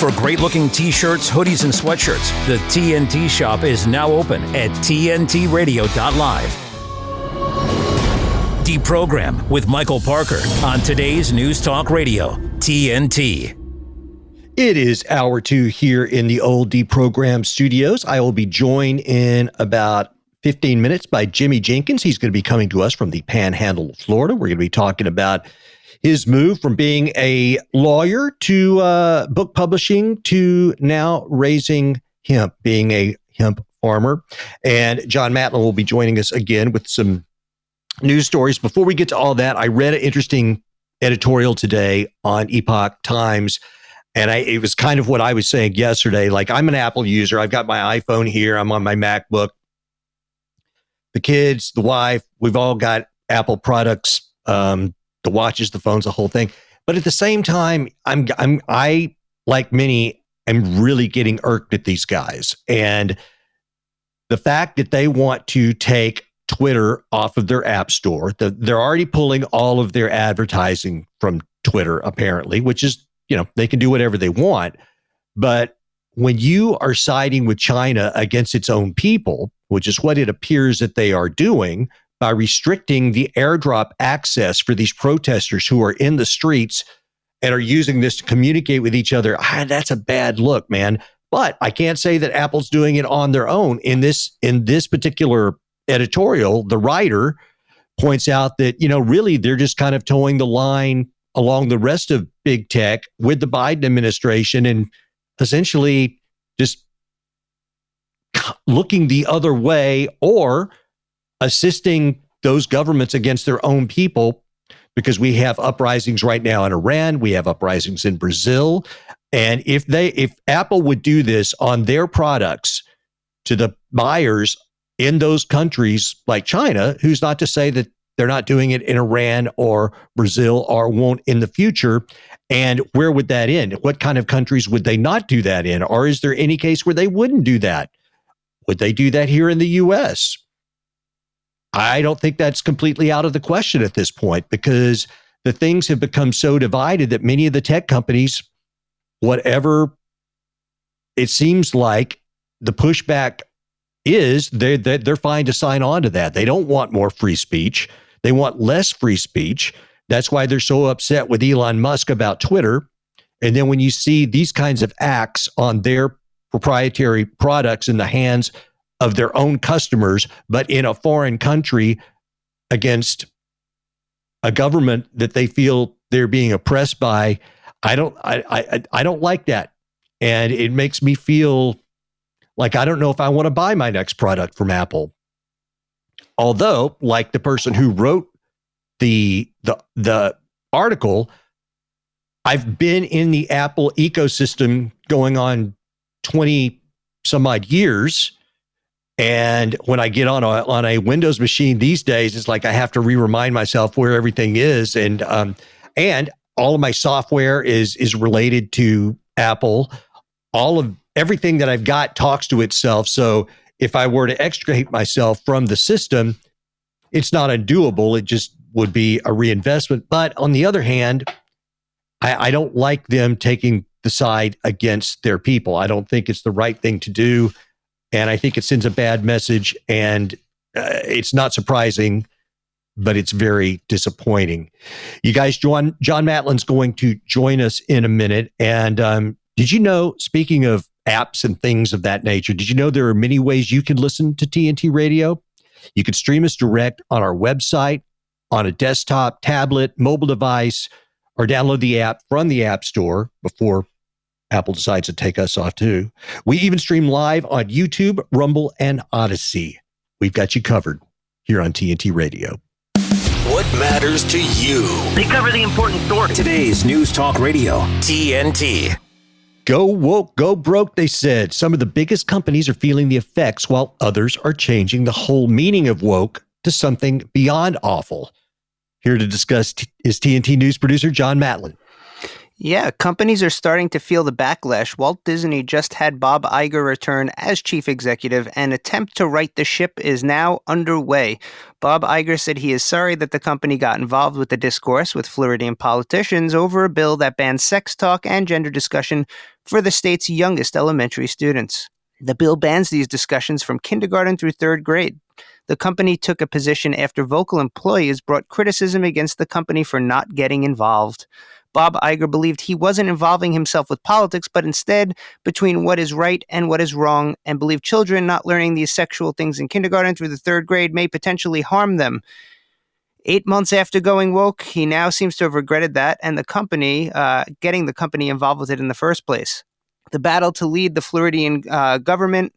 For great-looking t-shirts, hoodies, and sweatshirts, the TNT shop is now open at tntradio.live. Deprogram with Michael Parker on today's News Talk Radio, TNT. It is hour 2 here in the old Deprogram studios. I will be joined in about 15 minutes by Jimmy Jenkins. He's going to be coming to us from the Panhandle of Florida. We're going to be talking about his move from being a lawyer to book publishing to now raising hemp, being a hemp farmer. And John Matlin will be joining us again with some news stories. Before we get to all that, I read an interesting editorial today on Epoch Times. And it was kind of what I was saying yesterday. Like, I'm an Apple user. I've got my iPhone here. I'm on my MacBook. The kids, the wife, we've all got Apple products, the watches, the phones, the whole thing. But at the same time, I, like many, am really getting irked at these guys. And the fact that they want to take Twitter off of their app store, they're already pulling all of their advertising from Twitter, apparently, which is, they can do whatever they want. But when you are siding with China against its own people, which is what it appears that they are doing by restricting the airdrop access for these protesters who are in the streets and are using this to communicate with each other, that's a bad look, man. But I can't say that Apple's doing it on their own. In this particular editorial, the writer points out that, really they're just kind of towing the line along the rest of big tech with the Biden administration and essentially just looking the other way or assisting those governments against their own people, because we have uprisings right now in Iran, we have uprisings in Brazil. And if Apple would do this on their products to the buyers in those countries like China, who's not to say that they're not doing it in Iran or Brazil or won't in the future. And where would that end? What kind of countries would they not do that in? Or is there any case where they wouldn't do that? Would they do that here in the U.S.? I don't think that's completely out of the question at this point, because the things have become so divided that many of the tech companies, whatever it seems like the pushback is, they're fine to sign on to that. They don't want more free speech. They want less free speech. That's why they're so upset with Elon Musk about Twitter. And then when you see these kinds of acts on their proprietary products in the hands of their own customers, but in a foreign country against a government that they feel they're being oppressed by, I don't like that. And it makes me feel like I don't know if I want to buy my next product from Apple. Although, like the person who wrote the article, I've been in the Apple ecosystem going on 20 some odd years. And when I get on a Windows machine these days, it's like I have to remind myself where everything is. And all of my software is related to Apple. All of everything that I've got talks to itself. So if I were to extricate myself from the system, it's not undoable. It just would be a reinvestment. But on the other hand, I don't like them taking the side against their people. I don't think it's the right thing to do. And I think it sends a bad message, and it's not surprising, but it's very disappointing. You guys, John Matlin's going to join us in a minute. And did you know, speaking of apps and things of that nature, did you know there are many ways you can listen to TNT Radio? You can stream us direct on our website, on a desktop, tablet, mobile device, or download the app from the App Store before Apple decides to take us off too. We even stream live on YouTube, Rumble, and Odyssey. We've got you covered here on TNT Radio. What matters to you? They cover the important stories. Today's News Talk Radio, TNT. Go woke, go broke, they said. Some of the biggest companies are feeling the effects while others are changing the whole meaning of woke to something beyond awful. Here to discuss is TNT News producer John Matlin. Yeah, companies are starting to feel the backlash. Walt Disney just had Bob Iger return as chief executive. An attempt to right the ship is now underway. Bob Iger said he is sorry that the company got involved with the discourse with Floridian politicians over a bill that bans sex talk and gender discussion for the state's youngest elementary students. The bill bans these discussions from kindergarten through third grade. The company took a position after vocal employees brought criticism against the company for not getting involved. Bob Iger believed he wasn't involving himself with politics, but instead between what is right and what is wrong, and believed children not learning these sexual things in kindergarten through the third grade may potentially harm them. 8 months after going woke, he now seems to have regretted that and the company, getting the company involved with it in the first place. The battle to lead the Floridian government,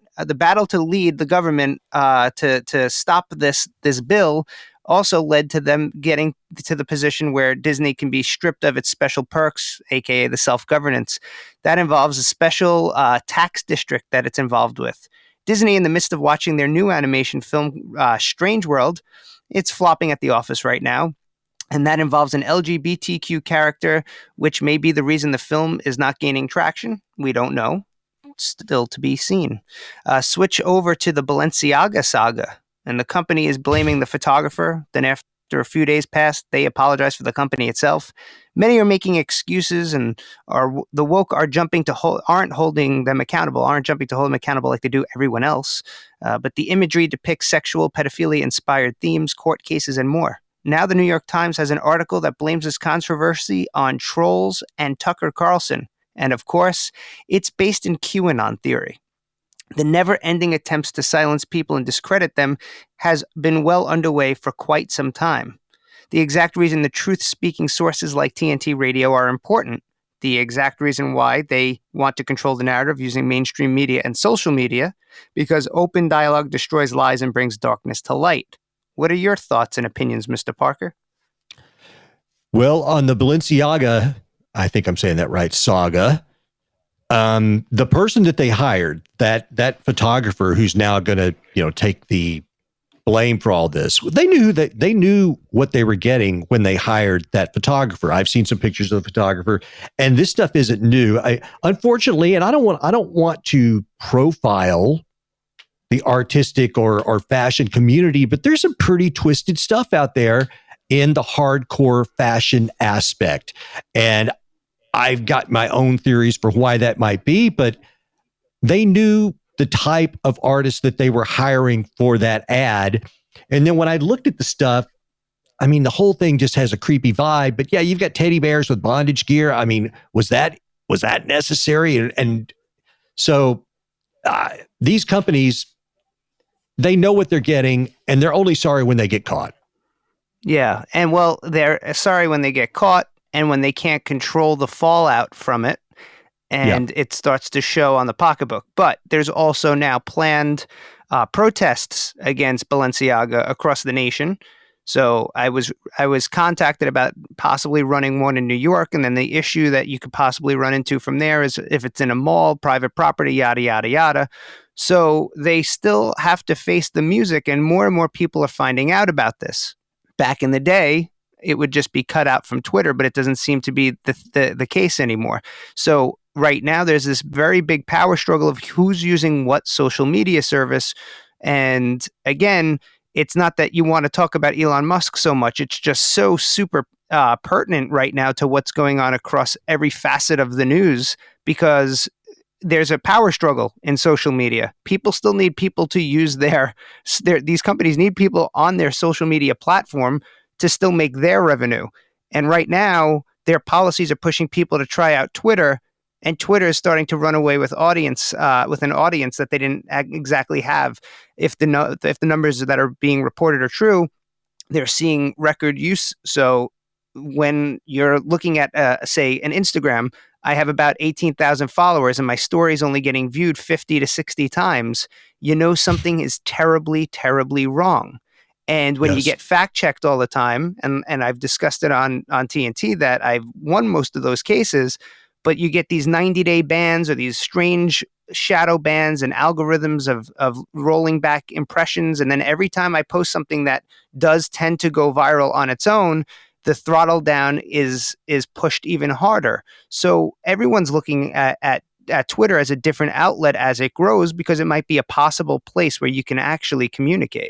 to stop this bill also led to them getting to the position where Disney can be stripped of its special perks, aka the self-governance. That involves a special tax district that it's involved with. Disney, in the midst of watching their new animation film, Strange World, it's flopping at the office right now. And that involves an LGBTQ character, which may be the reason the film is not gaining traction. We don't know. Still to be seen. Switch over to the Balenciaga saga. And the company is blaming the photographer. Then after a few days passed, they apologize for the company itself. Many are making excuses, and the woke are aren't hold them accountable like they do everyone else. But the imagery depicts sexual, pedophilia-inspired themes, court cases, and more. Now the New York Times has an article that blames this controversy on trolls and Tucker Carlson. And of course, it's based in QAnon theory. The never-ending attempts to silence people and discredit them has been well underway for quite some time. The exact reason the truth-speaking sources like TNT Radio are important, the exact reason why they want to control the narrative using mainstream media and social media, because open dialogue destroys lies and brings darkness to light. What are your thoughts and opinions, Mr. Parker? Well, on the Balenciaga, I think I'm saying that right, saga, the person that they hired, that photographer who's now going to, take the blame for all this, they knew what they were getting when they hired that photographer. I've seen some pictures of the photographer, and this stuff isn't new. Unfortunately, and I don't want to profile the artistic or fashion community, but there's some pretty twisted stuff out there in the hardcore fashion aspect. And I've got my own theories for why that might be, but they knew the type of artists that they were hiring for that ad. And then when I looked at the stuff, I mean, the whole thing just has a creepy vibe. But yeah, you've got teddy bears with bondage gear. I mean, was that necessary? And so these companies, they know what they're getting, and they're only sorry when they get caught. Yeah, and well, they're sorry when they get caught and when they can't control the fallout from it, and it starts to show on the pocketbook. But there's also now planned protests against Balenciaga across the nation. So I was contacted about possibly running one in New York, and then the issue that you could possibly run into from there is if it's in a mall, private property, yada, yada, yada. So they still have to face the music, and more people are finding out about this. Back in the day, it would just be cut out from Twitter, but it doesn't seem to be the case anymore. So right now, there's this very big power struggle of who's using what social media service. And again, it's not that you want to talk about Elon Musk so much. It's just so super pertinent right now to what's going on across every facet of the news, because there's a power struggle in social media. People still need people to use these companies need people on their social media platform to still make their revenue. And right now, their policies are pushing people to try out Twitter, and Twitter is starting to run away with an audience that they didn't exactly have. If the numbers that are being reported are true, they're seeing record use. So when you're looking at, say, an Instagram, I have about 18,000 followers and my story is only getting viewed 50 to 60 times. You know something is terribly, terribly wrong. And when you get fact-checked all the time, and I've discussed it on TNT that I've won most of those cases, but you get these 90-day bans or these strange shadow bans and algorithms of rolling back impressions. And then every time I post something that does tend to go viral on its own, the throttle down is pushed even harder. So everyone's looking at Twitter as a different outlet as it grows, because it might be a possible place where you can actually communicate.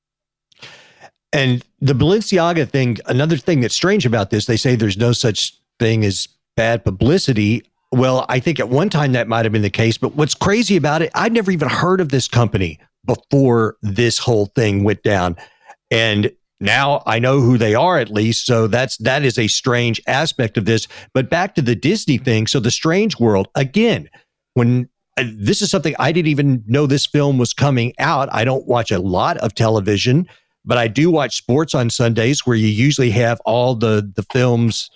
And the Balenciaga thing, another thing that's strange about this, they say there's no such thing as bad publicity. Well, I think at one time that might have been the case, but what's crazy about it, I'd never even heard of this company before this whole thing went down. And now I know who they are, at least. So that is a strange aspect of this. But back to the Disney thing. So the Strange World, again, when this is something I didn't even know this film was coming out. I don't watch a lot of television, but I do watch sports on Sundays, where you usually have all the films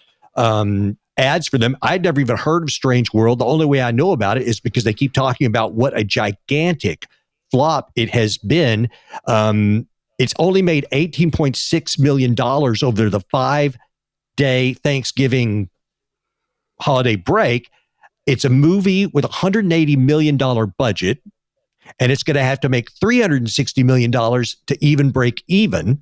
ads for them. I'd never even heard of Strange World. The only way I know about it is because they keep talking about what a gigantic flop it has been. It's only made $18.6 million over the 5-day Thanksgiving holiday break. It's a movie with $180 million budget, and it's going to have to make $360 million to even break even.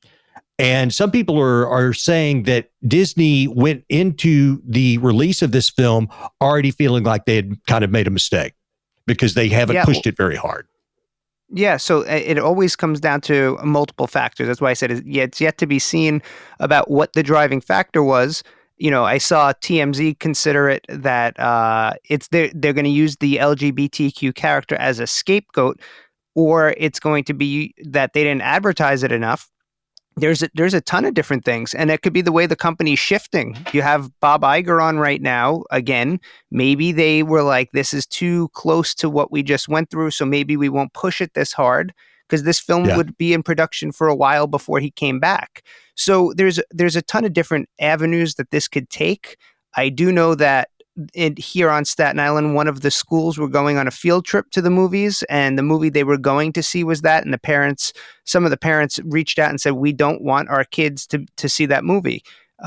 And some people are saying that Disney went into the release of this film already feeling like they had kind of made a mistake because they haven't pushed it very hard. Yeah, so it always comes down to multiple factors. That's why I said it's yet to be seen about what the driving factor was. You know, I saw TMZ consider it that they're going to use the LGBTQ character as a scapegoat, or it's going to be that they didn't advertise it enough. There's a ton of different things, and it could be the way the company's shifting. You have Bob Iger on right now. Again, maybe they were like, this is too close to what we just went through, so maybe we won't push it this hard, because this film would be in production for a while before he came back. So there's a ton of different avenues that this could take. I do know that here on Staten Island, one of the schools were going on a field trip to the movies, and the movie they were going to see was that. And some of the parents reached out and said, we don't want our kids to see that movie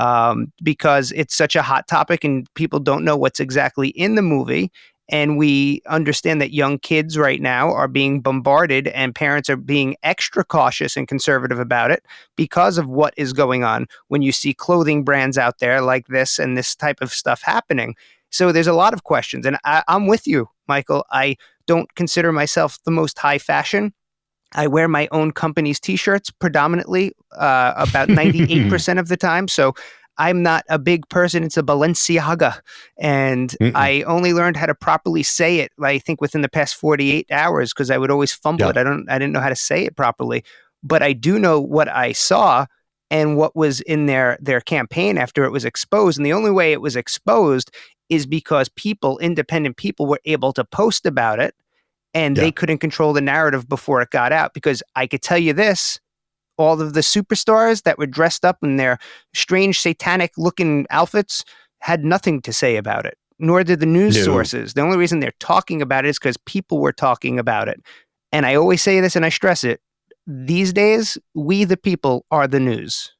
because it's such a hot topic and people don't know what's exactly in the movie. And we understand that young kids right now are being bombarded, and parents are being extra cautious and conservative about it because of what is going on when you see clothing brands out there like this and this type of stuff happening. So there's a lot of questions. And I'm with you, Michael. I don't consider myself the most high fashion. I wear my own company's T-shirts predominantly about 98% of the time. So I'm not a big person. It's a Balenciaga. And I only learned how to properly say it, I think, within the past 48 hours, because I would always fumble it. I didn't know how to say it properly. But I do know what I saw and what was in their campaign after it was exposed. And the only way it was exposed is because independent people were able to post about it, and they couldn't control the narrative before it got out. Because I could tell you this, all of the superstars that were dressed up in their strange satanic looking outfits had nothing to say about it, nor did the news sources. The only reason they're talking about it is because people were talking about it. And I always say this and I stress it. These days, we the people are the news.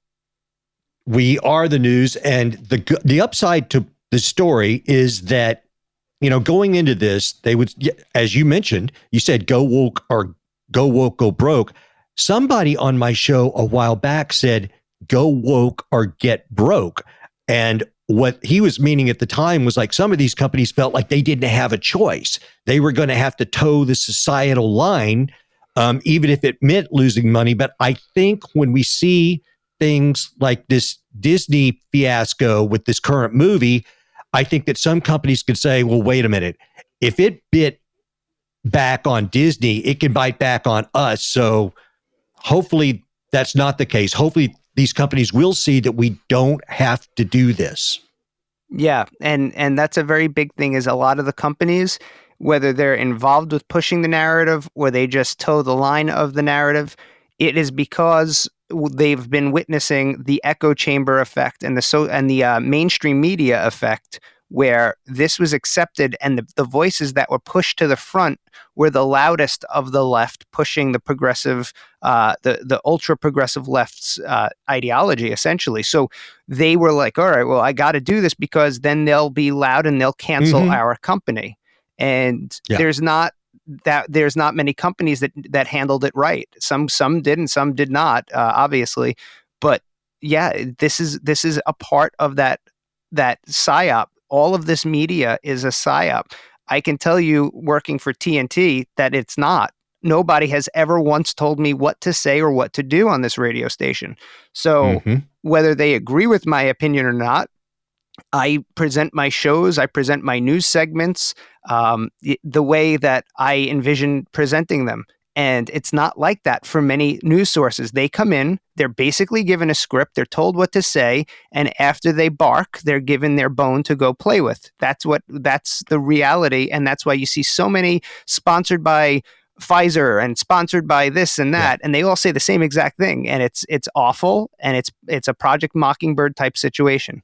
We are the news. And the upside to the story is that, going into this, they would, as you mentioned, you said go woke or go woke, go broke. Somebody on my show a while back said, go woke or get broke. And what he was meaning at the time was like some of these companies felt like they didn't have a choice. They were going to have to toe the societal line, even if it meant losing money. But I think when we see things like this Disney fiasco with this current movie, I think that some companies could say, well, wait a minute. If it bit back on Disney, it can bite back on us. So hopefully that's not the case. Hopefully these companies will see that we don't have to do this. Yeah. And that's a very big thing, is a lot of the companies, whether they're involved with pushing the narrative or they just toe the line of the narrative, it is because they've been witnessing the echo chamber effect and the mainstream media effect, where this was accepted and the voices that were pushed to the front were the loudest of the left, pushing the progressive, the ultra progressive left's ideology, essentially. So they were like, all right, well, I got to do this because then they'll be loud and they'll cancel our company. And there's not many companies that handled it right. Some did and some did not, obviously. But this is a part of that psyop. All of this media is a psyop. I can tell you, working for TNT, that it's not. Nobody has ever once told me what to say or what to do on this radio station. So whether they agree with my opinion or not, I present my shows, I present my news segments the way that I envision presenting them. And it's not like that for many news sources. They come in, they're basically given a script, they're told what to say, and after they bark, they're given their bone to go play with. That's the reality, and that's why you see so many sponsored by Pfizer and sponsored by this and that, and they all say the same exact thing, and it's awful, and it's a Project Mockingbird type situation.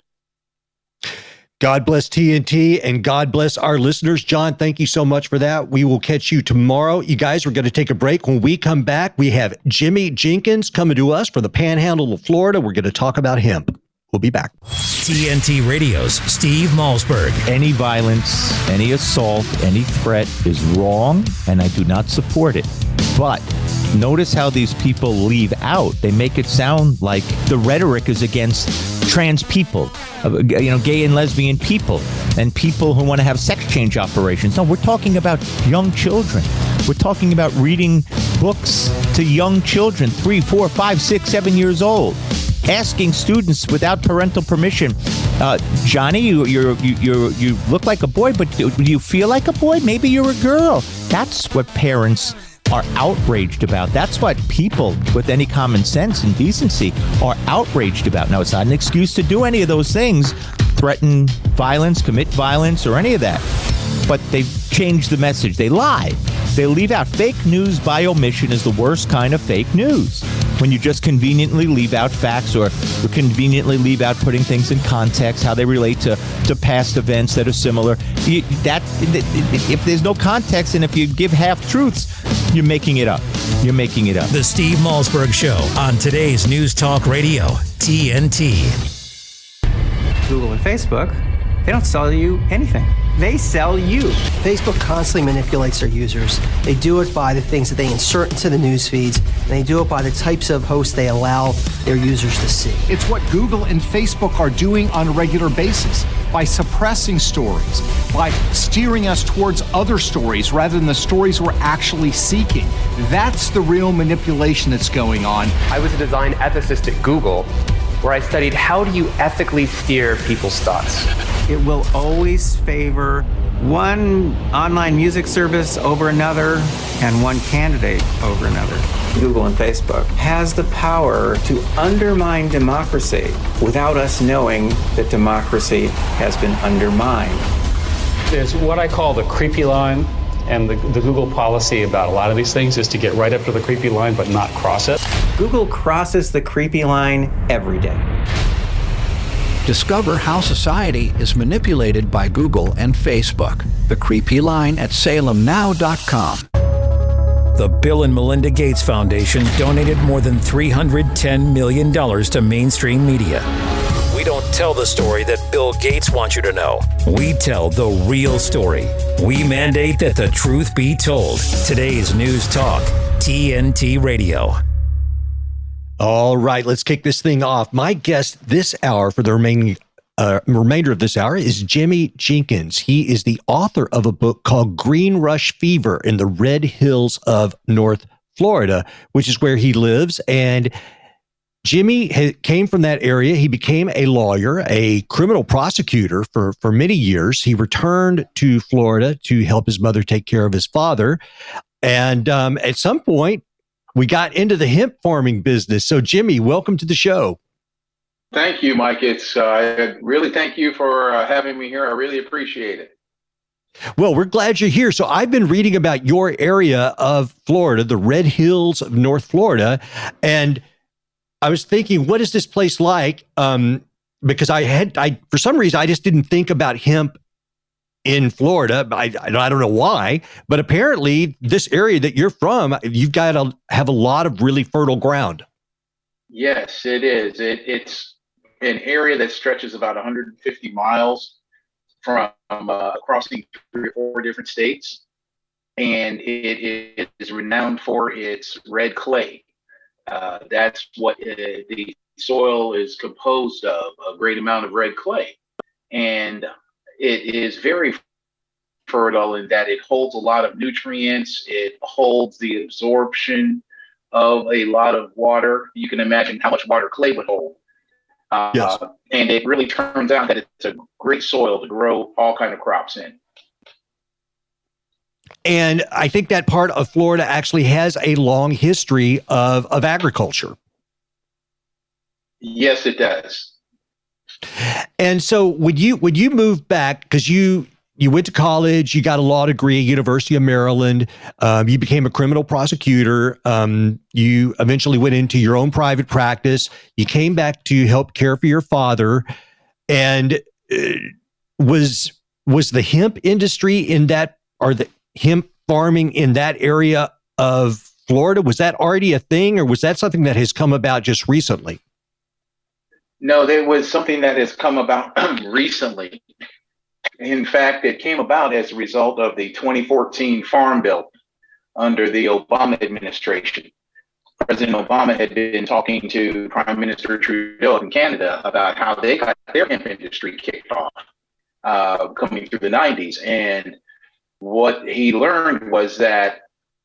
God bless TNT and God bless our listeners. John, thank you so much for that. We will catch you tomorrow. You guys, we're going to take a break. When we come back, we have Jimmy Jenkins coming to us from the Panhandle of Florida. We're going to talk about hemp. We'll be back. TNT Radio's Steve Malzberg. Any violence, any assault, any threat is wrong, and I do not support it. But notice how these people leave out. They make it sound like the rhetoric is against trans people, gay and lesbian people, and people who want to have sex change operations. No, we're talking about young children. We're talking about reading books to young children, 3, 4, 5, 6, 7 years old, asking students without parental permission, Johnny, you look like a boy, but do you feel like a boy? Maybe you're a girl. That's what parents are outraged about. That's what people with any common sense and decency are outraged about. Now, it's not an excuse to do any of those things, threaten violence, commit violence, or any of that. But they've changed the message. They lie. They leave out. Fake news by omission is the worst kind of fake news. When you just conveniently leave out facts or conveniently leave out putting things in context, how they relate to past events that are similar. If there's no context and if you give half-truths, you're making it up. You're making it up. The Steve Malzberg Show on today's News Talk Radio, TNT. Google and Facebook, they don't sell you anything. They sell you. Facebook constantly manipulates their users. They do it by the things that they insert into the news feeds, and they do it by the types of hosts they allow their users to see. It's what Google and Facebook are doing on a regular basis by suppressing stories, by steering us towards other stories rather than the stories we're actually seeking. That's the real manipulation that's going on. I was a design ethicist at Google, where I studied how do you ethically steer people's thoughts. It will always favor one online music service over another and one candidate over another. Google and Facebook has the power to undermine democracy without us knowing that democracy has been undermined. There's what I call the creepy line, and the Google policy about a lot of these things is to get right up to the creepy line but not cross it. Google crosses the creepy line every day. Discover how society is manipulated by Google and Facebook. The Creepy Line at salemnow.com. The Bill and Melinda Gates Foundation donated more than $310 million to mainstream media. We don't tell the story that Bill Gates wants you to know. We tell the real story. We mandate that the truth be told. Today's News Talk, TNT Radio. All right, let's kick this thing off. My guest this hour for the remainder of this hour is Jimmy Jenkins. He is the author of a book called Green Rush Fever in the Red Hills of North Florida, which is where he lives. And Jimmy came from that area. He became a lawyer, a criminal prosecutor for many years. He returned to Florida to help his mother take care of his father. And at some point, we got into the hemp farming business. So, Jimmy, welcome to the show. Thank you, Mike. I really thank you for having me here. I really appreciate it. Well, we're glad you're here. So I've been reading about your area of Florida, the Red Hills of North Florida, and I was thinking, what is this place like? Because I for some reason, I just didn't think about hemp in Florida. I don't know why, but apparently this area that you're from, you've got to have a lot of really fertile ground. Yes, it is. It's an area that stretches about 150 miles from crossing 3 or 4 different states. And it is renowned for its red clay. That's what the soil is composed of a great amount of red clay. And it is very fertile in that it holds a lot of nutrients. It holds the absorption of a lot of water. You can imagine how much water clay would hold. Yes. And it really turns out that it's a great soil to grow all kind of crops in. And I think that part of Florida actually has a long history of agriculture. Yes, it does. And so would you move back, because you went to college, you got a law degree, University of Maryland, you became a criminal prosecutor, you eventually went into your own private practice, you came back to help care for your father, and was the hemp industry in that, or the hemp farming in that area of Florida, was that already a thing, or was that something that has come about just recently? No, there was something that has come about recently. In fact, it came about as a result of the 2014 Farm Bill under the Obama administration. President Obama had been talking to Prime Minister Trudeau in Canada about how they got their hemp industry kicked off coming through the 90s. And what he learned was that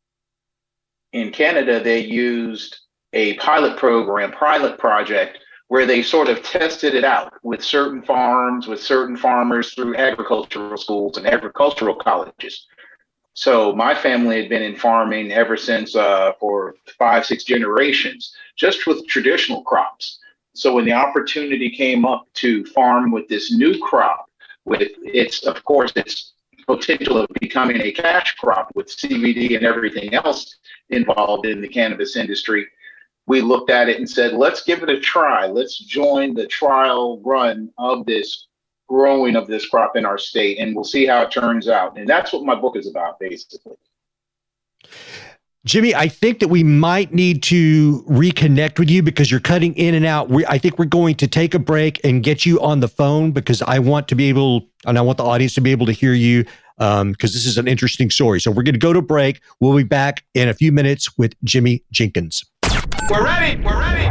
in Canada, they used a pilot project, where they sort of tested it out with certain farms, with certain farmers through agricultural schools and agricultural colleges. So my family had been in farming ever since for 5-6 generations, just with traditional crops. So when the opportunity came up to farm with this new crop, with its potential of becoming a cash crop with CBD and everything else involved in the cannabis industry, we looked at it and said, let's give it a try. Let's join the trial run of this growing of this crop in our state, and we'll see how it turns out. And that's what my book is about, basically. Jimmy, I think that we might need to reconnect with you because you're cutting in and out. I think we're going to take a break and get you on the phone because I want to be able, and I want the audience to be able to hear you because this is an interesting story. So we're going to go to break. We'll be back in a few minutes with Jimmy Jenkins. We're ready. We're ready.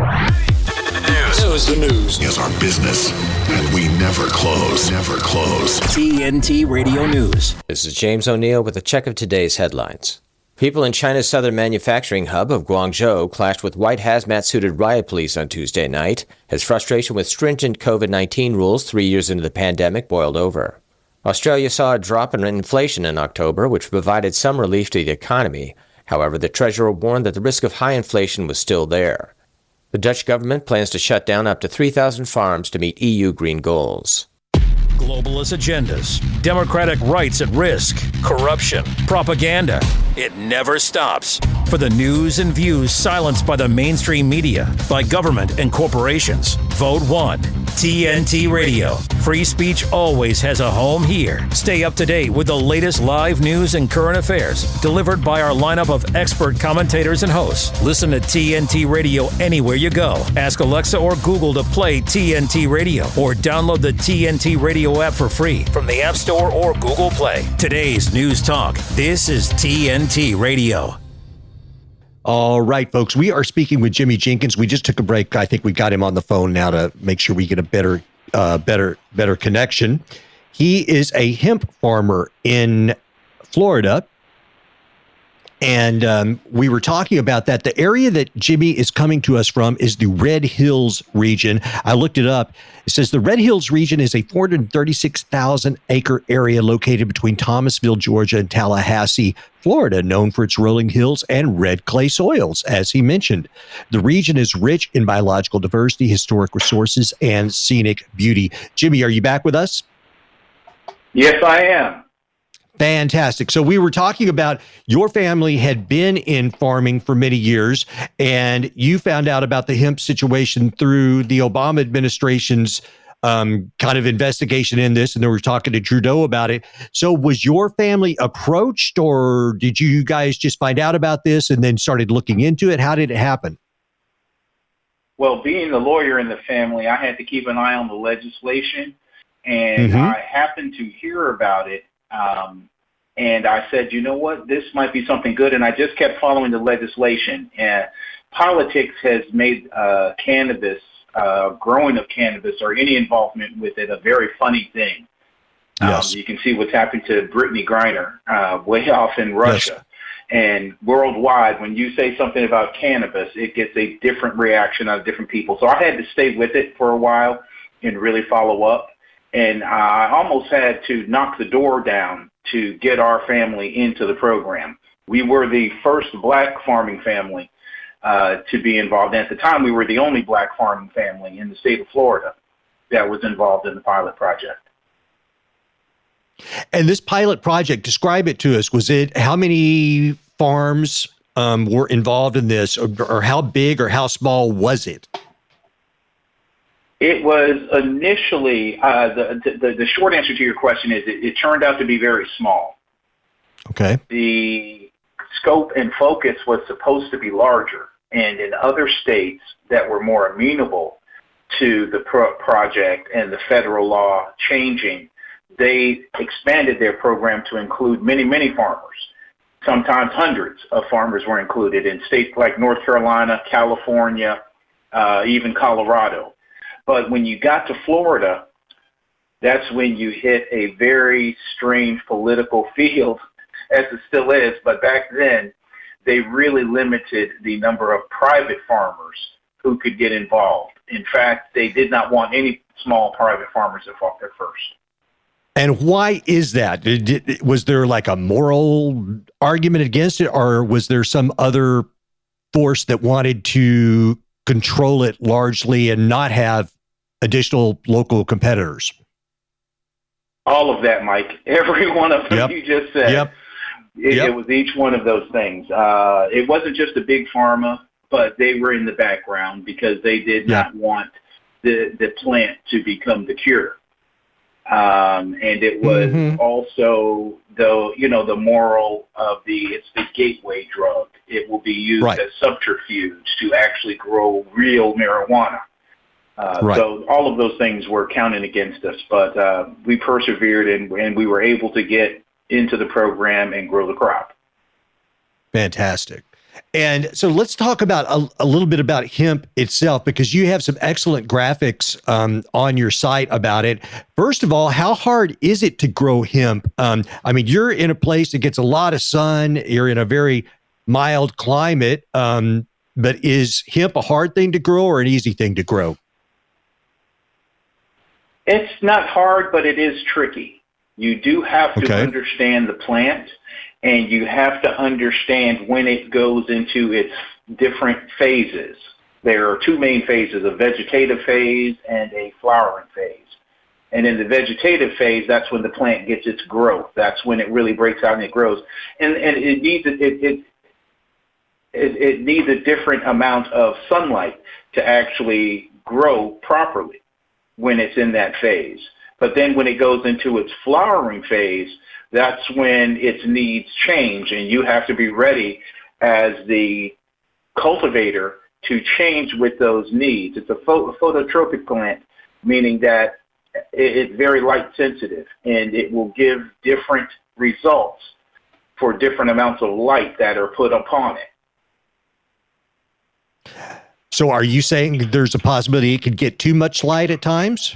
News. The news is our business, and we never close. Never close. TNT Radio News. This is James O'Neill with a check of today's headlines. People in China's southern manufacturing hub of Guangzhou clashed with white hazmat-suited riot police on Tuesday night as frustration with stringent COVID-19 rules 3 years into the pandemic boiled over. Australia saw a drop in inflation in October, which provided some relief to the economy. However, the treasurer warned that the risk of high inflation was still there. The Dutch government plans to shut down up to 3,000 farms to meet EU green goals. Globalist agendas, democratic rights at risk, corruption, propaganda. It never stops. For the news and views silenced by the mainstream media, by government and corporations, vote 1. TNT Radio. Free speech always has a home here. Stay up to date with the latest live news and current affairs, delivered by our lineup of expert commentators and hosts. Listen to TNT Radio anywhere you go. Ask Alexa or Google to play TNT Radio, or download the TNT Radio app for free from the App Store or Google Play. Today's News Talk. This is TNT Radio. All right, folks, we are speaking with Jimmy Jenkins. We just took a break. I think we got him on the phone now to make sure we get a better connection. He is a hemp farmer in Florida. And we were talking about that. The area that Jimmy is coming to us from is the Red Hills region. I looked it up. It says the Red Hills region is a 436,000 acre area located between Thomasville, Georgia, and Tallahassee, Florida, known for its rolling hills and red clay soils, as he mentioned. The region is rich in biological diversity, historic resources, and scenic beauty. Jimmy, are you back with us? Yes, I am. Fantastic. So we were talking about your family had been in farming for many years, and you found out about the hemp situation through the Obama administration's kind of investigation in this, and they were talking to Trudeau about it. So was your family approached, or did you guys just find out about this and then started looking into it? How did it happen? Well, being the lawyer in the family, I had to keep an eye on the legislation, and I happened to hear about it. And I said, you know what, this might be something good. And I just kept following the legislation. And politics has made cannabis growing of cannabis or any involvement with it a very funny thing. Yes. You can see what's happened to Brittany Griner way off in Russia. Yes. And worldwide, when you say something about cannabis, it gets a different reaction out of different people. So I had to stay with it for a while and really follow up. And I almost had to knock the door down to get our family into the program. We were the first black farming family to be involved. And at the time, we were the only black farming family in the state of Florida that was involved in the pilot project. And this pilot project, describe it to us. Was it, how many farms were involved in this, or how big or how small was it? It was initially, the short answer to your question is it turned out to be very small. Okay. The scope and focus was supposed to be larger. And in other states that were more amenable to the project and the federal law changing, they expanded their program to include many, many farmers. Sometimes hundreds of farmers were included in states like North Carolina, California, even Colorado. But when you got to Florida, that's when you hit a very strange political field, as it still is. But back then, they really limited the number of private farmers who could get involved. In fact, they did not want any small private farmers at first. And why is that? Was there like a moral argument against it, or was there some other force that wanted to control it largely and not have additional local competitors? All of that, Mike. Every one of them you just said. Yep. It was each one of those things. It wasn't just a big pharma, but they were in the background because they did not want the plant to become the cure. And it was also, the moral of it's the gateway drug. It will be used as subterfuge to actually grow real marijuana. So all of those things were counting against us, but we persevered and we were able to get into the program and grow the crop. Fantastic. And so let's talk about a little bit about hemp itself, because you have some excellent graphics on your site about it. First of all, how hard is it to grow hemp? I mean, you're in a place that gets a lot of sun. You're in a very mild climate. But is hemp a hard thing to grow or an easy thing to grow? It's not hard, but it is tricky. You do have to understand the plant, and you have to understand when it goes into its different phases. There are two main phases, a vegetative phase and a flowering phase. And in the vegetative phase, that's when the plant gets its growth. That's when it really breaks out and it grows. And it needs a different amount of sunlight to actually grow properly when it's in that phase. But then when it goes into its flowering phase, that's when its needs change, and you have to be ready as the cultivator to change with those needs. It's a phototropic plant, meaning that it's very light sensitive, and it will give different results for different amounts of light that are put upon it. So are you saying there's a possibility it could get too much light at times?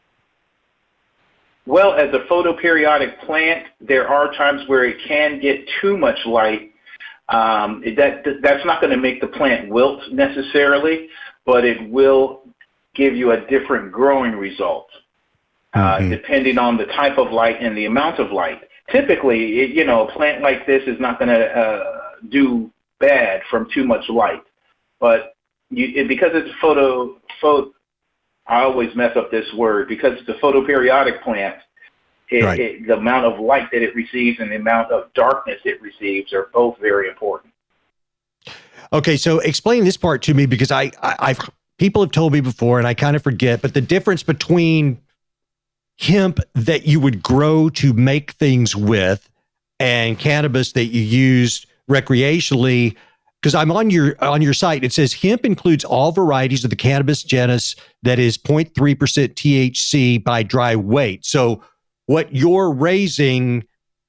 Well, as a photoperiodic plant, there are times where it can get too much light. That's not going to make the plant wilt necessarily, but it will give you a different growing result, depending on the type of light and the amount of light. Typically, a plant like this is not going to do bad from too much light, but because it's I always mess up this word, because it's a photoperiodic plant, the amount of light that it receives and the amount of darkness it receives are both very important. Okay, so explain this part to me, because I've people have told me before and I kind of forget, but the difference between hemp that you would grow to make things with and cannabis that you use recreationally. Because I'm on your site, it says hemp includes all varieties of the cannabis genus that is 0.3% THC by dry weight. So what you're raising,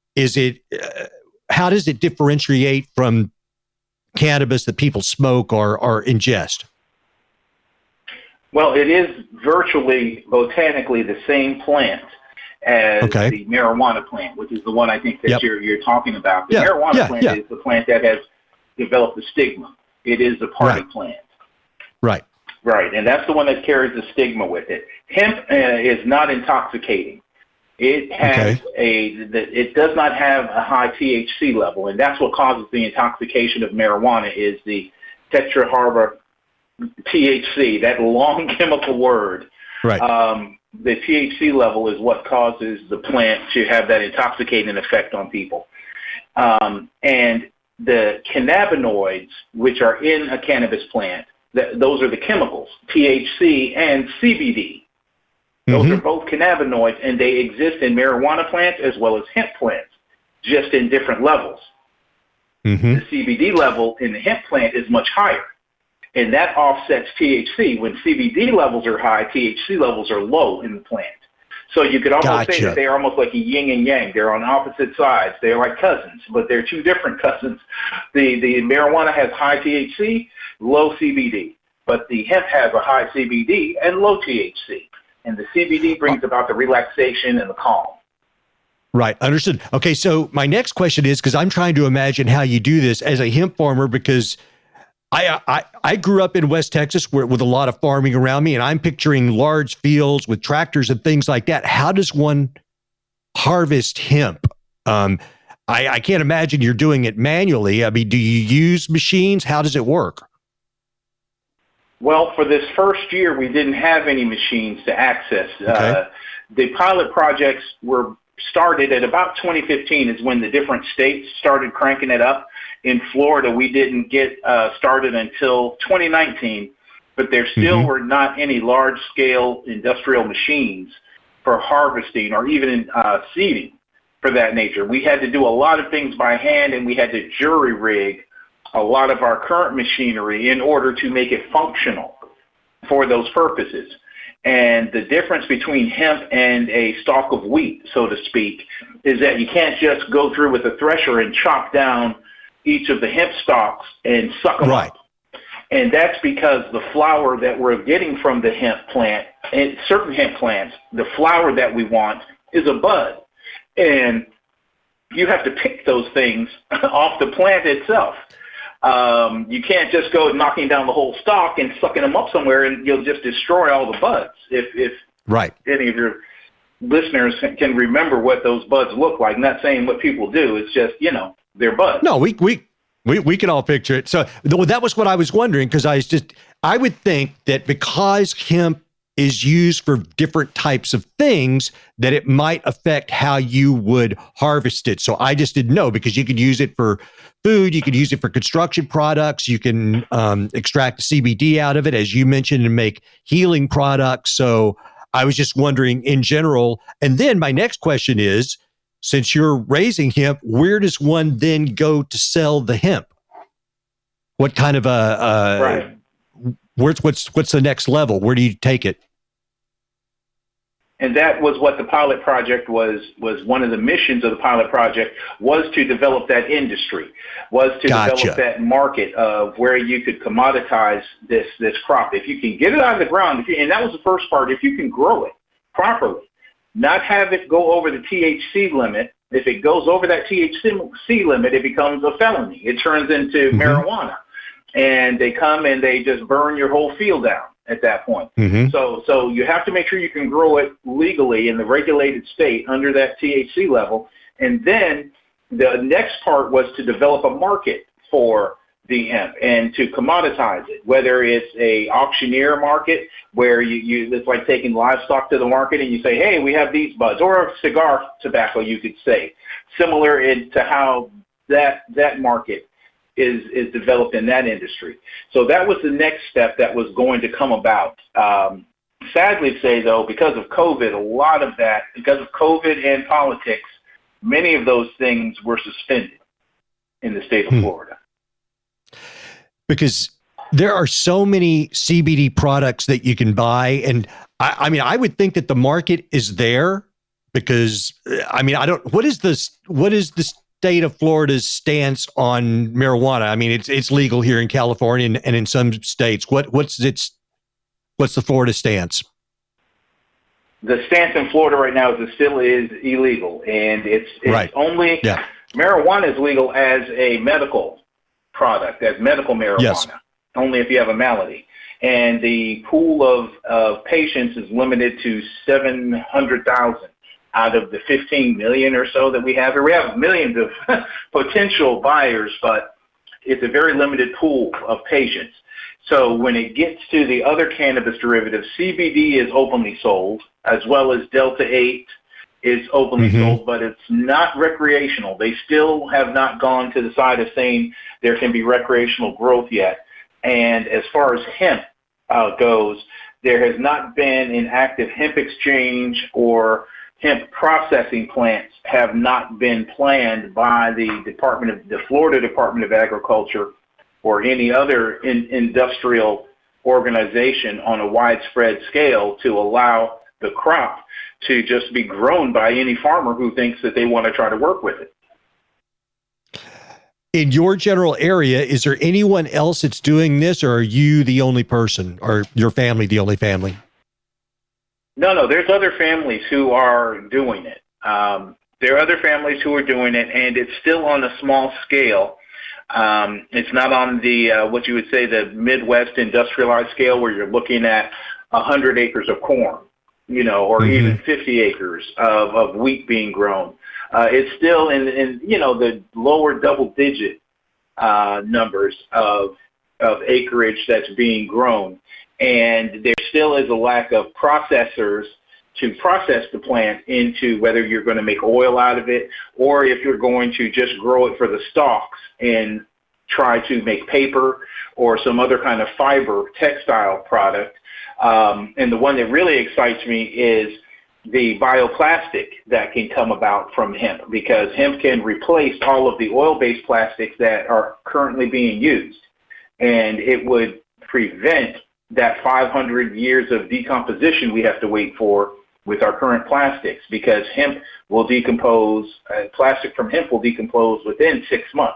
how does it differentiate from cannabis that people smoke or ingest? Well, it is virtually botanically the same plant as the marijuana plant, which is the one I think that you're talking about. The marijuana plant is the plant that has developed the stigma. It is the party plant. Right. Right, and that's the one that carries the stigma with it. Hemp is not intoxicating. It has it does not have a high THC level, and that's what causes the intoxication of marijuana is the tetrahydro THC, that long chemical word. Right. The THC level is what causes the plant to have that intoxicating effect on people. And the cannabinoids, which are in a cannabis plant, those are the chemicals, THC and CBD. Those are both cannabinoids, and they exist in marijuana plants as well as hemp plants, just in different levels. The CBD level in the hemp plant is much higher, and that offsets THC. When CBD levels are high, THC levels are low in the plant. So you could almost say that they're almost like a yin and yang. They're on opposite sides. They're like cousins, but they're two different cousins. The marijuana has high THC, low CBD, but the hemp has a high CBD and low THC. And the CBD brings about the relaxation and the calm. Right. Understood. Okay. So my next question is, because I'm trying to imagine how you do this as a hemp farmer, because I grew up in West Texas with a lot of farming around me, and I'm picturing large fields with tractors and things like that. How does one harvest hemp? I can't imagine you're doing it manually. I mean, do you use machines? How does it work? Well, for this first year, we didn't have any machines to access. The pilot projects were started at about 2015 is when the different states started cranking it up. In Florida, we didn't get started until 2019, but there still were not any large-scale industrial machines for harvesting or even seeding for that nature. We had to do a lot of things by hand, and we had to jury rig a lot of our current machinery in order to make it functional for those purposes. And the difference between hemp and a stalk of wheat, so to speak, is that you can't just go through with a thresher and chop down each of the hemp stalks and suck them up. And that's because the flower that we're getting from the hemp plant, and certain hemp plants, the flower that we want is a bud. And you have to pick those things off the plant itself. You can't just go knocking down the whole stalk and sucking them up somewhere, and you'll just destroy all the buds. If any of your listeners can remember what those buds look like, not saying what people do, it's just, they're buds. No, we can all picture it. So that was what I was wondering, because I would think that because hemp is used for different types of things, that it might affect how you would harvest it. So I just didn't know, because you could use it for food, you could use it for construction products, you can extract CBD out of it, as you mentioned, and make healing products. So I was just wondering in general. And then my next question is, since you're raising hemp, where does one then go to sell the hemp? What kind of what's the next level? Where do you take it? And that was what the pilot project was one of the missions of the pilot project, was to develop that industry, was to develop that market of where you could commoditize this crop. If you can get it out of the ground, and that was the first part, if you can grow it properly, not have it go over the THC limit. If it goes over that THC limit, it becomes a felony. It turns into marijuana. And they come and they just burn your whole field down at that point. So you have to make sure you can grow it legally in the regulated state under that THC level. And then the next part was to develop a market for the hemp and to commoditize it, whether it's a auctioneer market where you it's like taking livestock to the market and you say, hey, we have these buds, or a cigar tobacco, you could say, similar to how that market is developed in that industry. So that was the next step that was going to come about. Sadly to say, though, because of COVID, because of COVID and politics, many of those things were suspended in the state of Florida. Because there are so many CBD products that you can buy. And I mean, I would think that the market is there, because what is the state of Florida's stance on marijuana? I mean, it's legal here in California and in some states. What's What's the Florida stance? The stance in Florida right now is it still is illegal, and it's right. only marijuana is legal as a medical product, as medical marijuana, yes. only if you have a malady. And the pool of patients is limited to 700,000 out of the 15 million or so that we have here. We have millions of potential buyers, but it's a very limited pool of patients. So when it gets to the other cannabis derivatives, CBD is openly sold, as well as Delta-8 is openly sold, but it's not recreational. They still have not gone to the side of saying there can be recreational growth yet. And as far as hemp goes, there has not been an active hemp exchange, or hemp processing plants have not been planned by the Florida Department of Agriculture or any other industrial organization on a widespread scale to allow the crop to just be grown by any farmer who thinks that they want to try to work with it. In your general area, is there anyone else that's doing this, or are you the only person, or your family the only family? No, there's other families who are doing it. There are other families who are doing it, and it's still on a small scale. It's not on the what you would say the Midwest industrialized scale, where you're looking at 100 acres of corn, or even 50 acres of wheat being grown. It's still in the lower double-digit numbers of acreage that's being grown, and there still is a lack of processors to process the plant into whether you're going to make oil out of it, or if you're going to just grow it for the stalks and try to make paper or some other kind of fiber textile product. And the one that really excites me is the bioplastic that can come about from hemp, because hemp can replace all of the oil-based plastics that are currently being used. And it would prevent that 500 years of decomposition we have to wait for with our current plastics, because hemp will decompose, plastic from hemp will decompose within 6 months.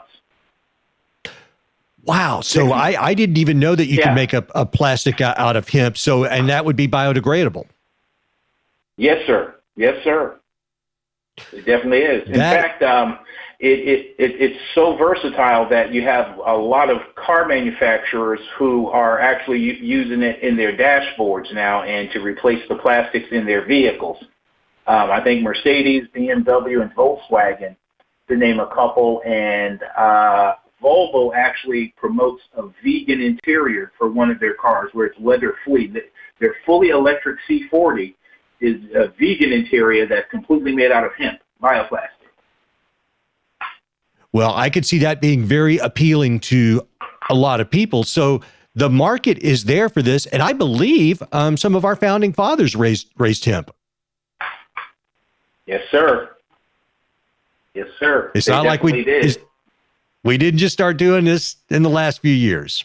Wow. So I didn't even know that you can make a plastic out of hemp. So, and that would be biodegradable. Yes, sir. Yes, sir. It definitely is. In fact, it's so versatile that you have a lot of car manufacturers who are actually using it in their dashboards now, and to replace the plastics in their vehicles. I think Mercedes, BMW, and Volkswagen, to name a couple, and Volvo actually promotes a vegan interior for one of their cars where it's leather-free. Their fully electric C40 is a vegan interior that's completely made out of hemp, bioplastic. Well, I could see that being very appealing to a lot of people. So the market is there for this, and I believe some of our founding fathers raised hemp. Yes, sir. Yes, sir. It's not like we didn't just start doing this in the last few years.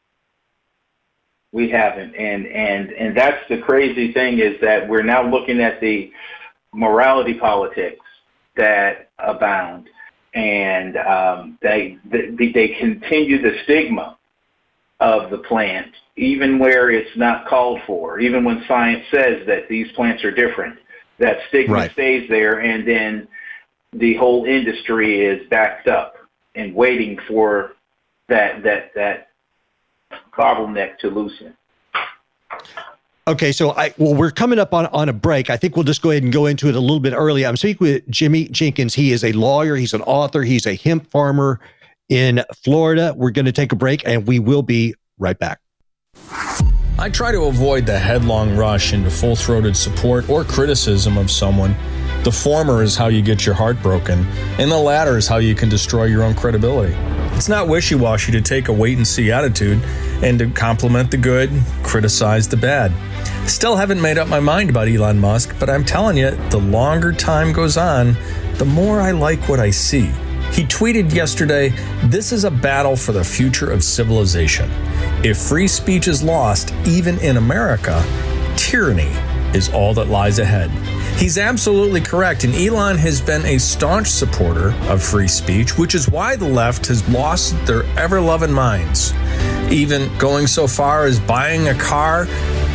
We haven't, and that's the crazy thing, is that we're now looking at the morality politics that abound, and they continue the stigma of the plant, even where it's not called for, even when science says that these plants are different. That stigma stays there, and then the whole industry is backed up and waiting for that bottleneck to loosen. Okay, so we're coming up on a break. I think we'll just go ahead and go into it a little bit early. I'm speaking with Jimmy Jenkins. He is a lawyer. He's an author. He's a hemp farmer in Florida. We're going to take a break, and we will be right back. I try to avoid the headlong rush into full-throated support or criticism of someone. The former is how you get your heart broken, and the latter is how you can destroy your own credibility. It's not wishy-washy to take a wait-and-see attitude and to compliment the good, criticize the bad. Still haven't made up my mind about Elon Musk, but I'm telling you, the longer time goes on, the more I like what I see. He tweeted yesterday, "This is a battle for the future of civilization. If free speech is lost, even in America, tyranny is all that lies ahead." He's absolutely correct, and Elon has been a staunch supporter of free speech, which is why the left has lost their ever-loving minds, even going so far as buying a car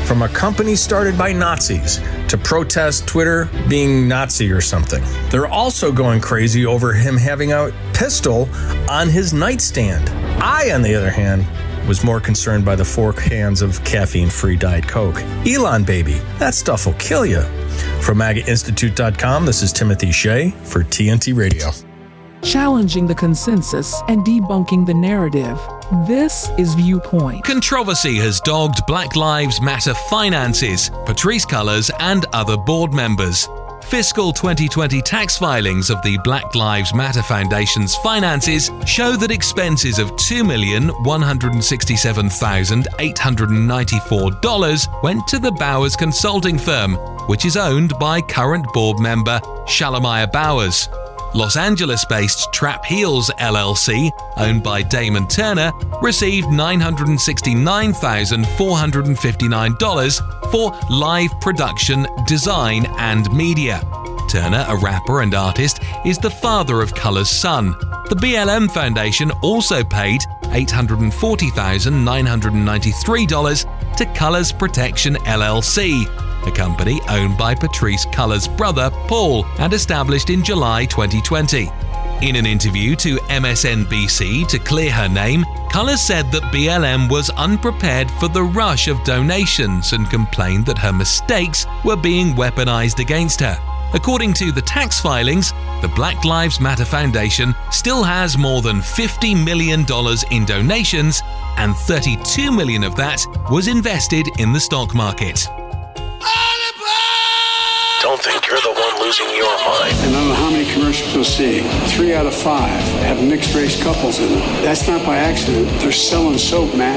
from a company started by Nazis to protest Twitter being Nazi or something. They're also going crazy over him having a pistol on his nightstand. I, on the other hand, was more concerned by the 4 cans of caffeine-free Diet Coke. Elon, baby, that stuff will kill you. From MAGAInstitute.com, this is Timothy Shea for TNT Radio. Challenging the consensus and debunking the narrative. This is Viewpoint. Controversy has dogged Black Lives Matter finances, Patrisse Cullors, and other board members. Fiscal 2020 tax filings of the Black Lives Matter Foundation's finances show that expenses of $2,167,894 went to the Bowers consulting firm, which is owned by current board member Shalimar Bowers. Los Angeles-based Trap Heels LLC, owned by Damon Turner, received $969,459 for live production, design, and media. Turner, a rapper and artist, is the father of Cullors' son. The BLM Foundation also paid $840,993 to Cullors Protection LLC, a company owned by Patrisse Cullors' brother, Paul, and established in July 2020. In an interview to MSNBC to clear her name, Cullors said that BLM was unprepared for the rush of donations and complained that her mistakes were being weaponized against her. According to the tax filings, the Black Lives Matter Foundation still has more than $50 million in donations, and $32 million of that was invested in the stock market. Don't think you're the one losing your mind. And I don't know how many commercials you'll see. 3 out of 5 have mixed race couples in them. That's not by accident. They're selling soap, man.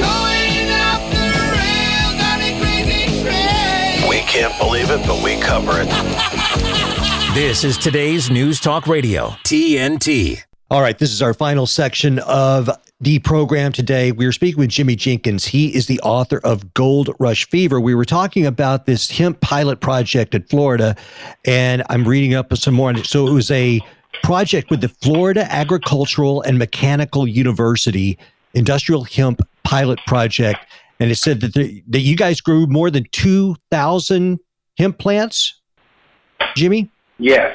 We can't believe it, but we cover it. This is today's News Talk Radio, TNT. All right, this is our final section of the program today. We are speaking with Jimmy Jenkins. He is the author of Gold Rush Fever. We were talking about this hemp pilot project in Florida, and I'm reading up some more on it. So it was a project with the Florida Agricultural and Mechanical University Industrial Hemp Pilot Project, and it said that that you guys grew more than 2,000 hemp plants, Jimmy? Yes.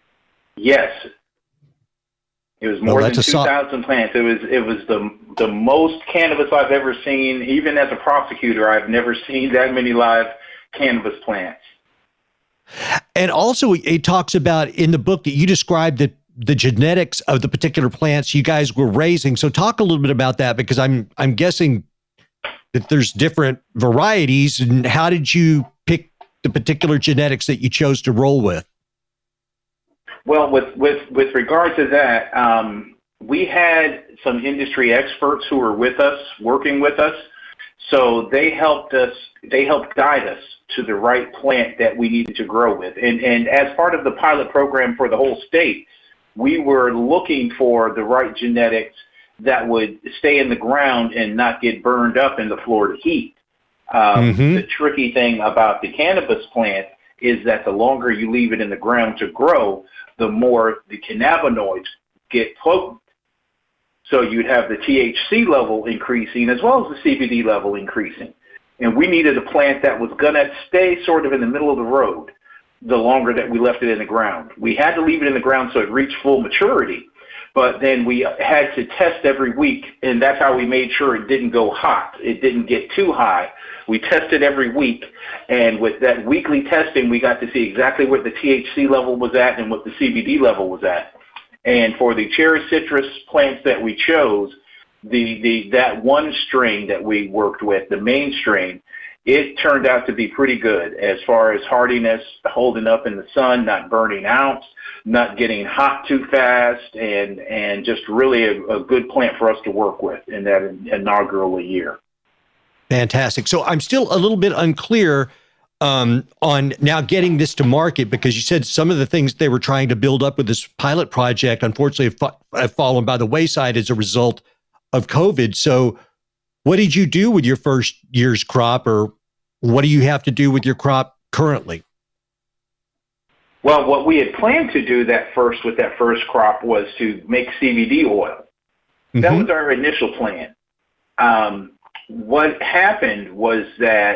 It was more than 2,000 plants. It was the most cannabis I've ever seen. Even as a prosecutor, I've never seen that many live cannabis plants. And also, it talks about in the book that you described the genetics of the particular plants you guys were raising. So talk a little bit about that, because I'm guessing that there's different varieties. And how did you pick the particular genetics that you chose to roll with? Well, with regard to that, we had some industry experts who were with us, working with us. So they helped guide us to the right plant that we needed to grow with. And as part of the pilot program for the whole state, we were looking for the right genetics that would stay in the ground and not get burned up in the Florida heat. The tricky thing about the cannabis plant is that the longer you leave it in the ground to grow, the more the cannabinoids get potent. So you'd have the THC level increasing as well as the CBD level increasing. And we needed a plant that was going to stay sort of in the middle of the road the longer that we left it in the ground. We had to leave it in the ground so it reached full maturity, but then we had to test every week, and that's how we made sure it didn't go hot. It didn't get too high. We tested every week, and with that weekly testing, we got to see exactly what the THC level was at and what the CBD level was at. And for the cherry citrus plants that we chose, that one strain that we worked with, the main strain, it turned out to be pretty good as far as hardiness, holding up in the sun, not burning out, not getting hot too fast, and just really a good plant for us to work with in that inaugural year. Fantastic. So I'm still a little bit unclear on now getting this to market, because you said some of the things they were trying to build up with this pilot project, unfortunately, have fallen by the wayside as a result of COVID. So what did you do with your first year's crop, or what do you have to do with your crop currently? Well, what we had planned to do with that first crop was to make CBD oil. That was our initial plan. What happened was that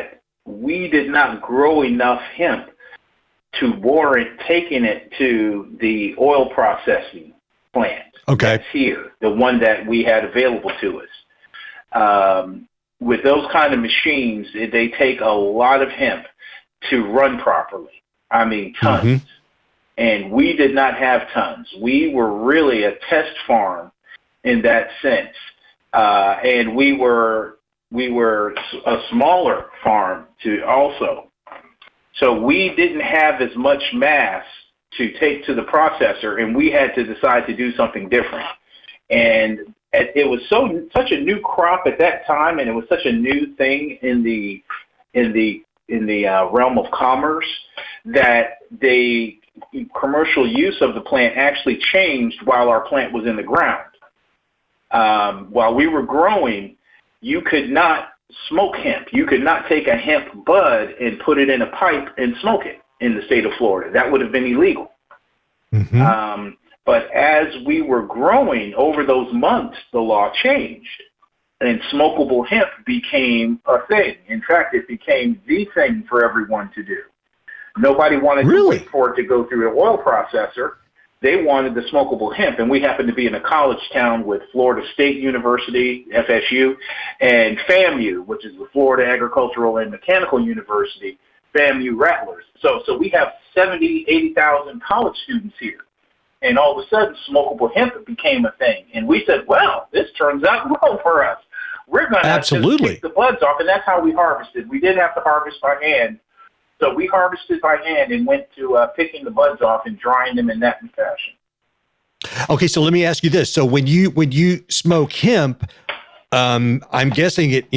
we did not grow enough hemp to warrant taking it to the oil processing plant. Okay. That's here, the one that we had available to us. With those kind of machines, they take a lot of hemp to run properly. I mean, tons. Mm-hmm. And we did not have tons. We were really a test farm in that sense. And we were a smaller farm too also. So we didn't have as much mass to take to the processor, and we had to decide to do something different. And it was such a new crop at that time, and it was such a new thing in the realm of commerce that the commercial use of the plant actually changed while our plant was in the ground. While we were growing, you could not smoke hemp. You could not take a hemp bud and put it in a pipe and smoke it in the state of Florida. That would have been illegal. Mm-hmm. But as we were growing over those months, the law changed, and smokable hemp became a thing. In fact, it became the thing for everyone to do. Nobody wanted to wait for it to go through an oil processor. They wanted the smokable hemp, and we happened to be in a college town with Florida State University, FSU, and FAMU, which is the Florida Agricultural and Mechanical University, FAMU Rattlers. So we have 70, 80,000 college students here. And all of a sudden, smokable hemp became a thing. And we said, well, this turns out well for us. We're going to just pick the buds off, and that's how we harvested. We didn't have to harvest by hand. So we harvested by hand and went to picking the buds off and drying them in that fashion. Okay, so let me ask you this: so when you smoke hemp, I'm guessing it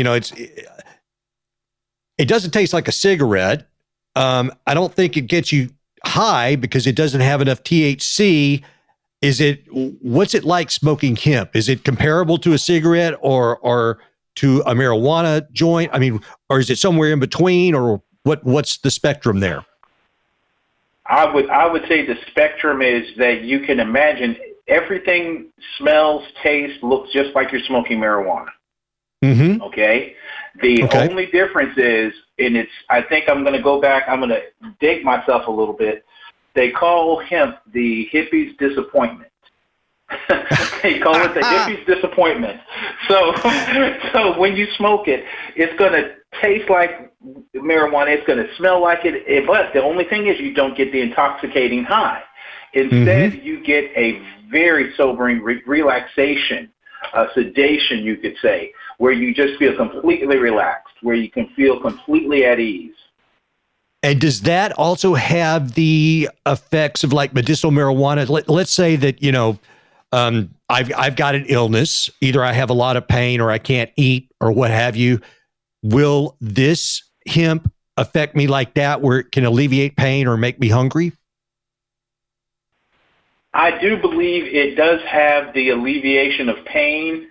doesn't taste like a cigarette. I don't think it gets you high because it doesn't have enough THC. What's it like smoking hemp? Is it comparable to a cigarette or to a marijuana joint? I mean, or is it somewhere in between, or what's the spectrum there? I would say the spectrum is that you can imagine everything smells, tastes, looks just like you're smoking marijuana. Mm-hmm. Okay? The only difference is, and I think I'm going to go back, I'm going to date myself a little bit. They call hemp the hippie's disappointment. They call it the hippie's disappointment. So when you smoke it, it's going to taste like marijuana. It's going to smell like it. But the only thing is you don't get the intoxicating high. Instead, you get a very sobering relaxation, sedation, you could say, where you just feel completely relaxed, where you can feel completely at ease. And does that also have the effects of like medicinal marijuana? Let's say that, I've got an illness. Either I have a lot of pain or I can't eat or what have you. Will this hemp affect me like that, where it can alleviate pain or make me hungry? I do believe it does have the alleviation of pain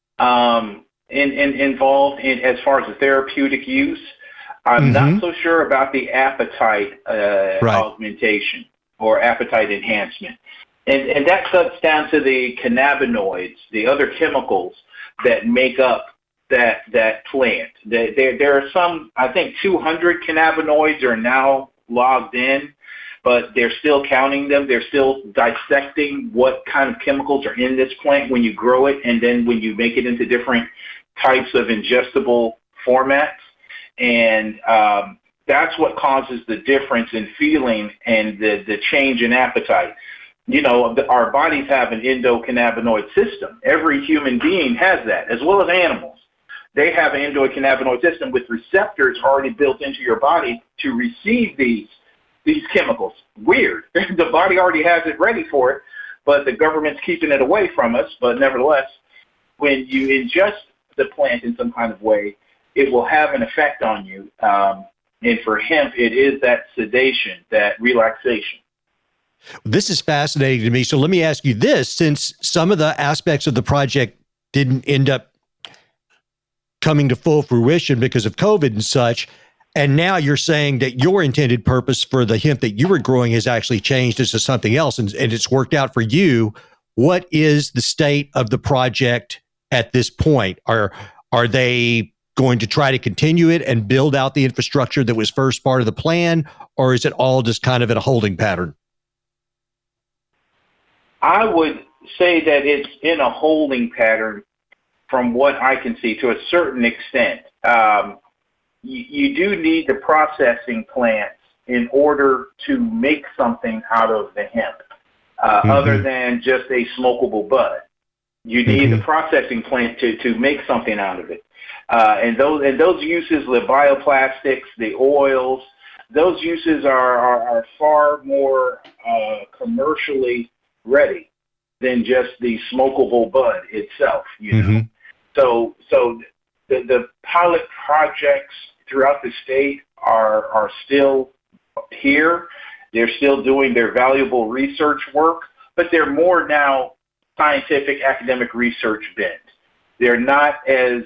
involved as far as the therapeutic use. I'm not so sure about the appetite augmentation or appetite enhancement. And that cuts down to the cannabinoids, the other chemicals that make up that plant. There are some, I think 200 cannabinoids are now logged in, but they're still counting them. They're still dissecting what kind of chemicals are in this plant when you grow it and then when you make it into different types of ingestible formats. And that's what causes the difference in feeling and the change in appetite. Our bodies have an endocannabinoid system. Every human being has that, as well as animals. They have an endocannabinoid system with receptors already built into your body to receive these chemicals. Weird. The body already has it ready for it, but the government's keeping it away from us. But nevertheless, when you ingest the plant in some kind of way, it will have an effect on you. And for hemp, it is that sedation, that relaxation. This is fascinating to me. So let me ask you this, since some of the aspects of the project didn't end up coming to full fruition because of COVID and such, and now you're saying that your intended purpose for the hemp that you were growing has actually changed into something else, and it's worked out for you. What is the state of the project at this point? Are they going to try to continue it and build out the infrastructure that was first part of the plan, or is it all just kind of in a holding pattern? I would say that it's in a holding pattern from what I can see to a certain extent. You do need the processing plants in order to make something out of the hemp, other than just a smokable bud. You need the processing plant to make something out of it. And those uses, the bioplastics, the oils, those uses are far more commercially ready than just the smokable bud itself, you know. So the pilot projects throughout the state are still here. They're still doing their valuable research work, but they're more now scientific academic research bent. They're not as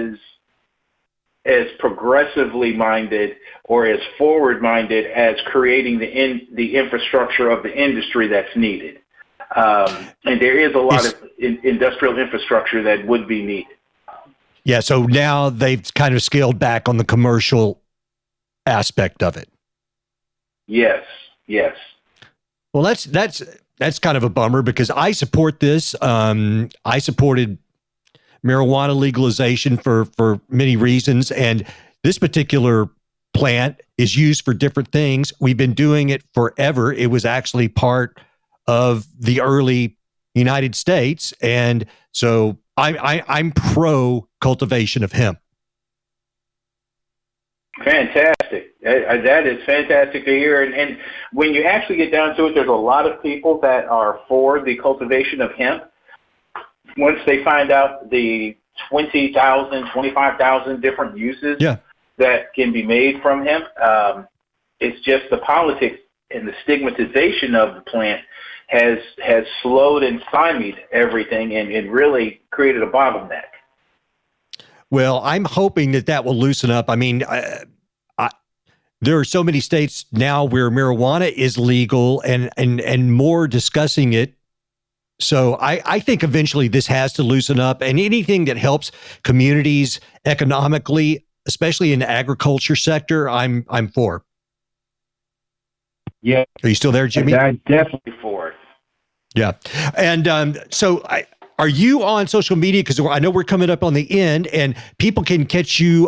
progressively minded or as forward minded as creating the infrastructure of the industry that's needed. And there is a lot of industrial infrastructure that would be needed. Yeah, so now they've kind of scaled back on the commercial aspect of it. Yes. Well, that's kind of a bummer because I support this. I supported marijuana legalization for many reasons, and this particular plant is used for different things. We've been doing it forever. It was actually part of the early United States, and so I'm pro cultivation of hemp. Fantastic. That is fantastic to hear. And when you actually get down to it, there's a lot of people that are for the cultivation of hemp. Once they find out the 20,000, 25,000 different uses that can be made from hemp, it's just the politics and the stigmatization of the plant has slowed and stymied everything and really created a bottleneck. Well, I'm hoping that will loosen up. I mean, there are so many states now where marijuana is legal and more discussing it. So I think eventually this has to loosen up, and anything that helps communities economically, especially in the agriculture sector, I'm for. Yeah. Are you still there, Jimmy? I'm definitely for it. Yeah. And are you on social media? Because I know we're coming up on the end, and people can catch you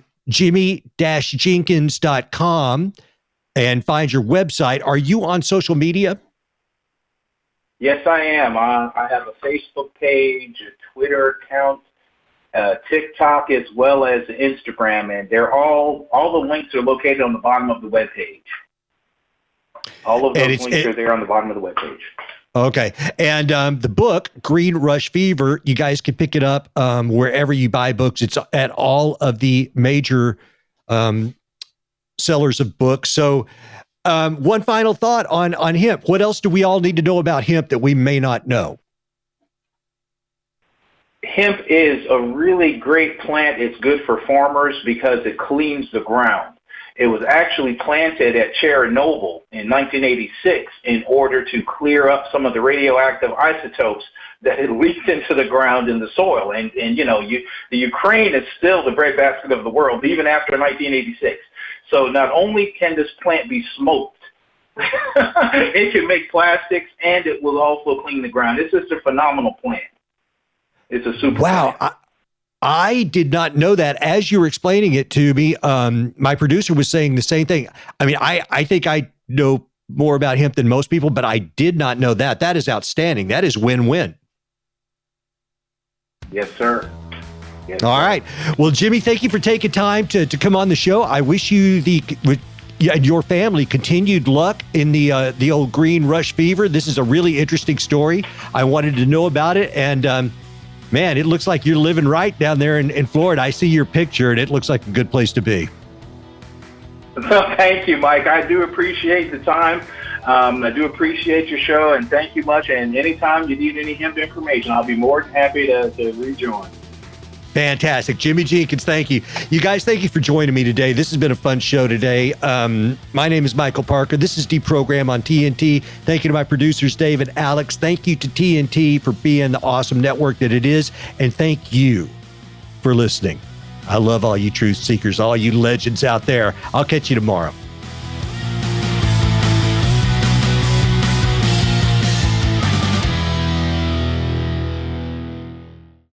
jimmy-jenkins.com and find your website. Are you on social media? Yes, I am. I have a Facebook page, a Twitter account, TikTok, as well as Instagram, and they're all the links are located on the bottom of the webpage. All of those links are there on the bottom of the webpage. Okay. And the book, Green Rush Fever, you guys can pick it up wherever you buy books. It's at all of the major sellers of books. So one final thought on hemp. What else do we all need to know about hemp that we may not know? Hemp is a really great plant. It's good for farmers because it cleans the ground. It was actually planted at Chernobyl in 1986 in order to clear up some of the radioactive isotopes that had leaked into the ground in the soil. And you know, the Ukraine is still the breadbasket of the world, even after 1986. So not only can this plant be smoked, it can make plastics, and it will also clean the ground. It's just a phenomenal plant. It's a super plant. I did not know that. As you were explaining it to me, my producer was saying the same thing. I mean, I think I know more about hemp than most people, but I did not know that. That is outstanding. That is win-win. Yes, sir. Yes, all right. Well, Jimmy, thank you for taking time to come on the show. I wish you and your family continued luck in the old Green Rush Fever. This is a really interesting story. I wanted to know about it, and man, it looks like you're living right down there in Florida. I see your picture, and it looks like a good place to be. Well, thank you, Mike. I do appreciate the time. I do appreciate your show, and thank you much. And anytime you need any hemp information, I'll be more than happy to rejoin. Fantastic. Jimmy Jenkins, thank you. You guys, thank you for joining me today. This has been a fun show today. My name is Michael Parker. This is Deprogram on TNT. Thank you to my producers, Dave and Alex. Thank you to TNT for being the awesome network that it is. And thank you for listening. I love all you truth seekers, all you legends out there. I'll catch you tomorrow.